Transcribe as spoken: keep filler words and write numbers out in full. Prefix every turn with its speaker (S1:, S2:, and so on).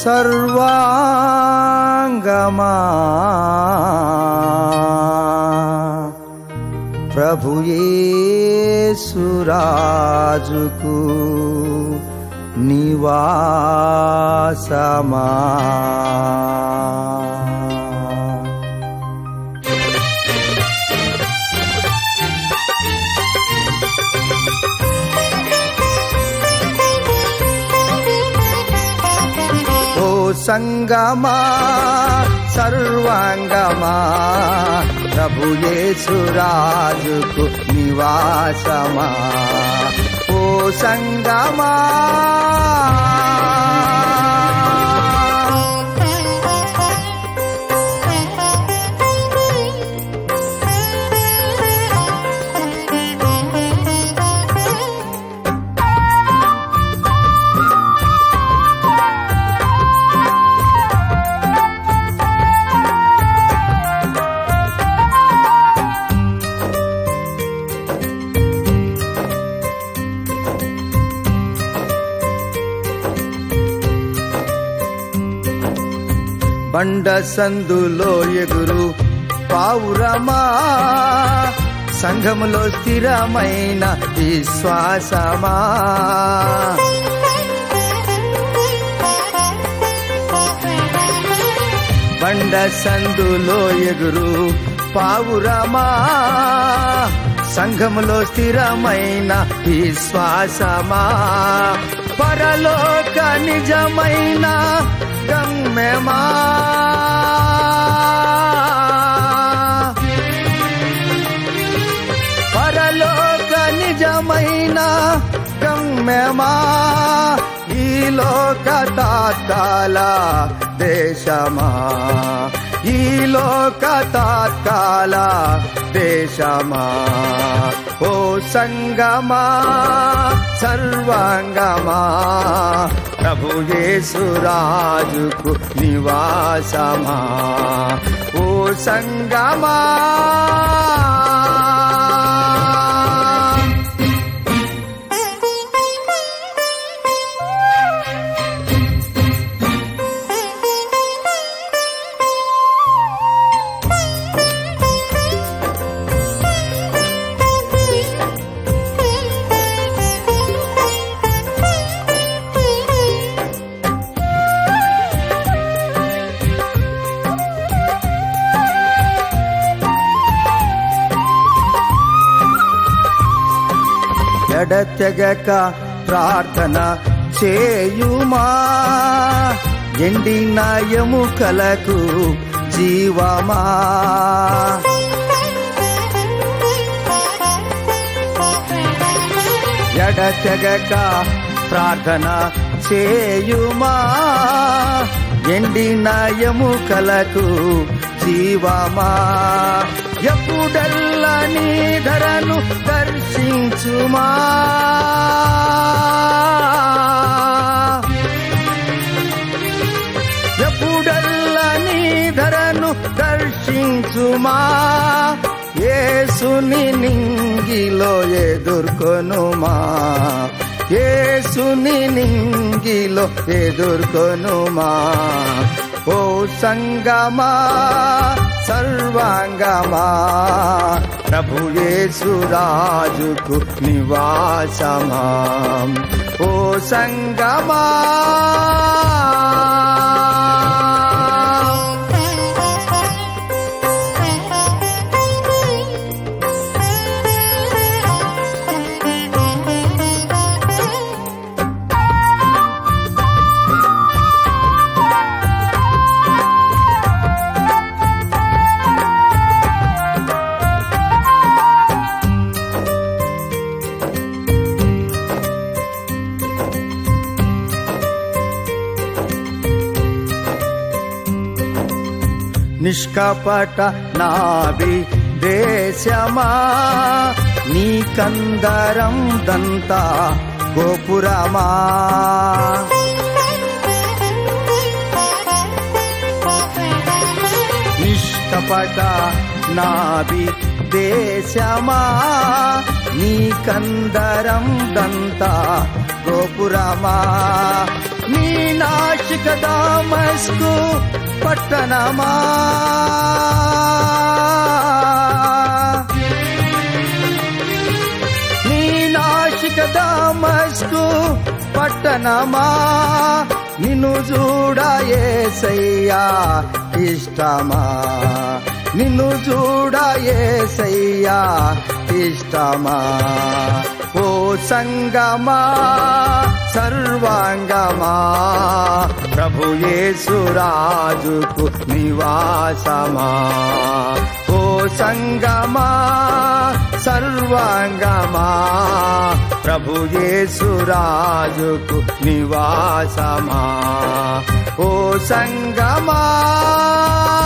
S1: సర్వాంగమా ప్రభు యేసు రాజుకు నివాసమా. ఓ సంగమా సర్వాంగమా ప్రభు యేసు రాజుకు నివాసమా. ఓ సంగమా బండ సందులో ఎగురు పావురమా సంఘములో స్థిరమైన విశ్వాసమా. బండ సందులో ఎగురు పావురమా సంఘములో స్థిరమైన విశ్వాసమా. పరలోక నిజమైన గమ్యమా పరలోక నిజమైన గమ్యమా. ఈ లోక తాత్కాల దేశమా ఈ లోక తాత్కాల దేశమా. ఓ సంగమా సర్వాంగమా ప్రభు యేసు రాజుకు నివాసమా. ఓ సంగమా ఎడతెగక ప్రార్థన చేయుమా ఎండిన ఎముకలకు జీవమా. ఎడతెగక ప్రార్థన చేయుమా ఎండిన ఎముకలకు జీవమా. ఎప్పుడెల్లా నీ ధరను దర్శించుమా ఎప్పుడెల్లా నీ ధరను దర్శించుమా. యేసుని నింగిలో ఎదుర్కొనుమా యేసుని నింగిలో ఎదుర్కొనుమా. ఓ సంగమా సర్వాంగమా ప్రభు యేసు రాజుకు నివాసమా. ఓ సంగమా నిష్కపట నాభి దేశమా నీ కందరం దంతా గోపురమా. నిష్కపట నాభి దేశమా నీకందరం దంతా గోపురమా, నీ నాశిక దమస్కు పట్టణమా, నీ నాశిక దమస్కు పట్టణమా, నిన్ను చూడ యేసయ్యా ఇష్టమా, నిన్ను చూడ యేసయ్యా ఇష్టమా. ఓ సంగమా సర్వాంగమా, ప్రభు యేసు రాజుకు నివాసమా. ఓ సంగమా సర్వాంగమా, ప్రభు యేసు రాజుకు నివాసమా. ఓ సంగమా